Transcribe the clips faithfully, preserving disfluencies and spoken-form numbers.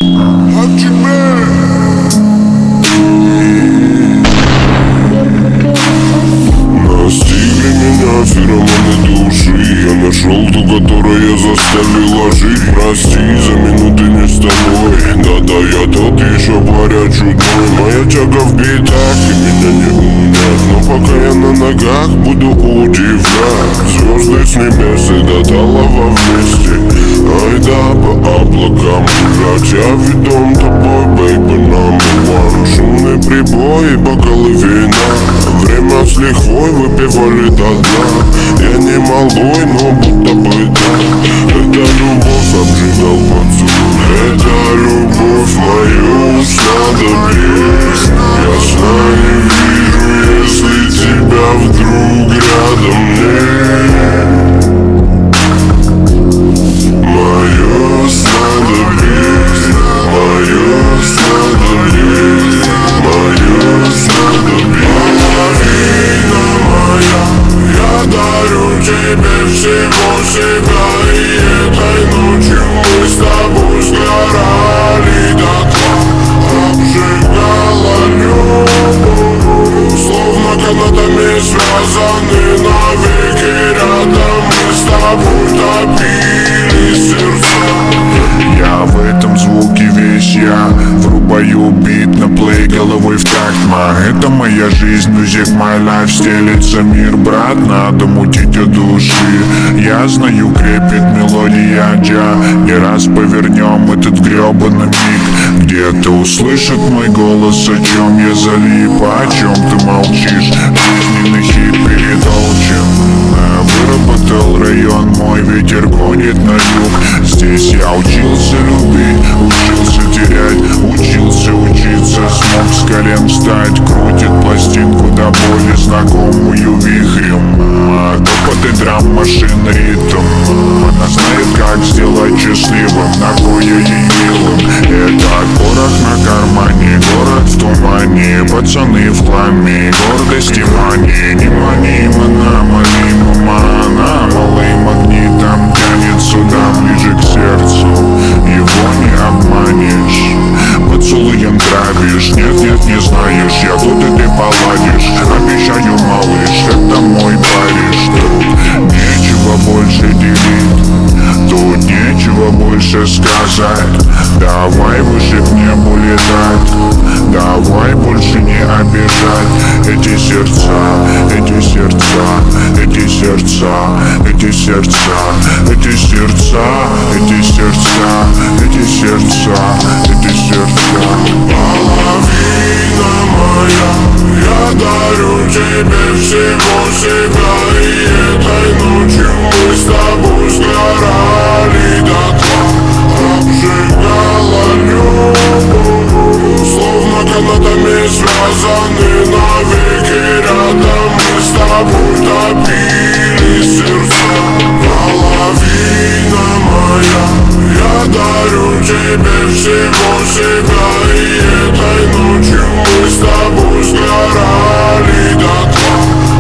Настигли меня феромоны души. Я нашел ту, которая заставила жить. Прости за минуты не с тобой. Да-да, я тот еще паря чудной. Моя тяга в битах, и меня не унять. Но пока я на ногах, буду удивлять. Звезды с небес и до талого вместе. Ай да, по облакам гулять. Я ведом тобой, baby, number one. Шумные прибои, бокалы вина. Время с лихвой выпивали до дна. Я не малой, но будто бы да. Это любовь обжигал поцелуй. Это любовь мою уж надо бить. Я сна не вижу, если тебя вдруг рядом нет. Мою надо бить, мою надо бить, мою надо бить. Половина моя, я дарю тебе всего себя. И этой ночью мы с тобой сгорали дотла. Обжигала любовь, словно канатами связаны навеки рядом. Мы с тобой топили сердца. Я в этом звуке весь я. Врубаю бит на плей головой в такт. Ма, это моя жизнь, music my life. Стелится мир, брат, надо мутить от души. Я знаю, крепит мелодия джа. Не раз повернем этот гребаный миг. Где-то услышит мой голос, о чем я залип, о чем ты молчишь. Жизненный хит передолчен. Выработал район мой, ветер гонит на юг. Здесь я учился любить, учился терять, учился учиться. Смог с колен встать, крутит пластинку до боли, знакомую вихрем. Топоты драм машин ритм. Она знает, как сделать счастливым, нахуй ей милым. Это порох на кармане, город в тумане. Пацаны в хламе, гордость и мания. Не мани, мана, мани, мама. Малым магнитом тянет сюда, ближе к сердцу. Его не обманешь, поцелуем травишь. Нет, нет, не знаешь, я тут и ты поладишь. Обещаю, малыш, это мой париж. Тут нечего больше делить, тут нечего больше сказать. Давай выше к небу летать, давай больше не обижать. Эти сердца, эти сердца, эти сердца, эти сердца, эти сердца, эти сердца, эти сердца, эти сердца. Половина моя, я дарю тебе всего себя. И этой ночью мы с тобой сгорали дотла. Обжигала любовь, словно канатами связаны навеки рядом. Мы с тобой топили сердца. Половина моя, я дарю тебе всего себя. И этой ночью мы с тобой сгорали дотла.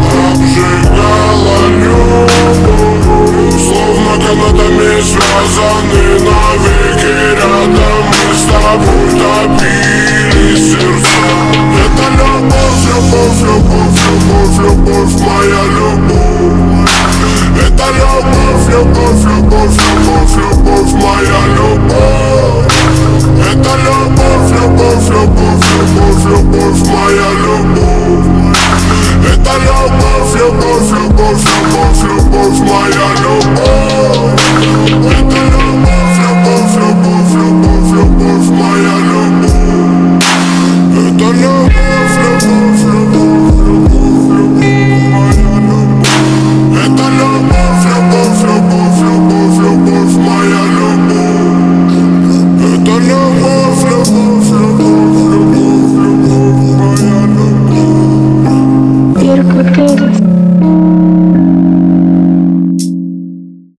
Обжигала любовь, словно канатами связаны навеки рядом. Мы с тобой топили сердца. Это любовь, любовь, любовь, любовь, любовь, моя любовь. Это любовь, любовь, любовь, любовь, любовь, моя любовь. Это любовь, любовь, любовь, любовь, любовь, моя любовь. Это любовь, любовь, любовь, любовь, любовь, моя любовь.